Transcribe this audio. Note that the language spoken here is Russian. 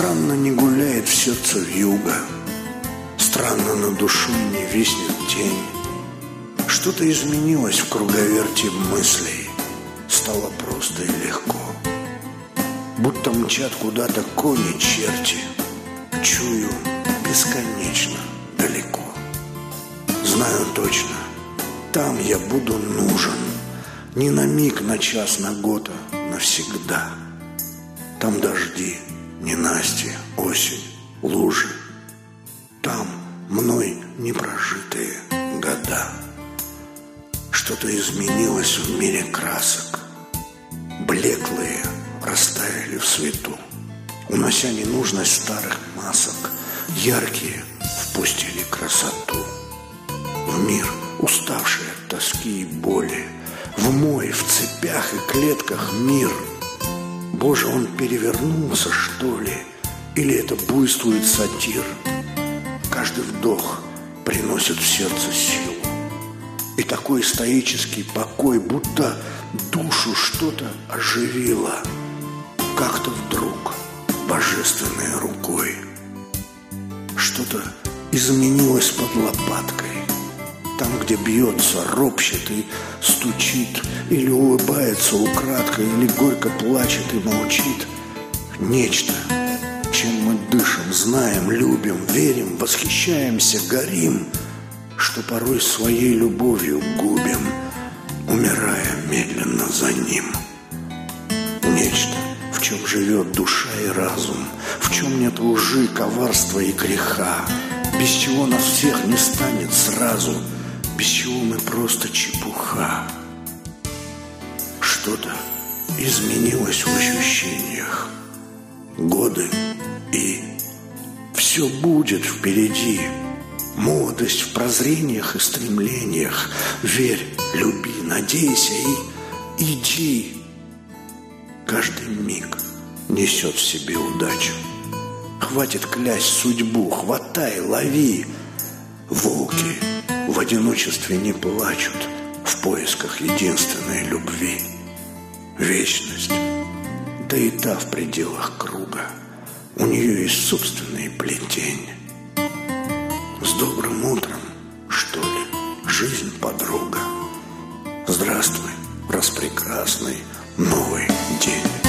Странно не гуляет в сердце вьюга, странно над душой не виснет тень. Что-то изменилось в круговерти мыслей, стало просто и легко. Будто мчат куда-то кони черти, чую бесконечно далеко. Знаю точно, там я буду нужен, не на миг, на час, на год, а навсегда. Там дожди, ненастье, осень, лужи. Там мной непрожитые года. Что-то изменилось в мире красок. Блеклые растаяли в свету, унося ненужность старых масок. Яркие впустили красоту в мир, уставший от тоски и боли, в мой в цепях и клетках мир. Боже, он перевернулся, что ли? Или это буйствует сатир? Каждый вдох приносит в сердце силу, и такой стоический покой, будто душу что-то оживило, как-то вдруг божественной рукой. Что-то изменилось под лопаткой, там, где бьется, ропщет и стучит, или улыбается украдкой, или горько плачет и молчит. Нечто, чем мы дышим, знаем, любим, верим, восхищаемся, горим, что порой своей любовью губим, умирая медленно за ним. Нечто, в чем живет душа и разум, в чем нет лжи, коварства и греха, без чего нас всех не станет сразу, без чего мы просто чепуха. Что-то изменилось в ощущениях. Годы и все будет впереди. Молодость в прозрениях и стремлениях. Верь, люби, надейся и иди. Каждый миг несет в себе удачу. Хватит клясть судьбу, хватай, лови. Волки в одиночестве не плачут в поисках единственной любви. Вечность, да и та в пределах круга, у нее есть собственный плетень. С добрым утром, что ли, жизнь, подруга. Здравствуй, распрекрасный новый день.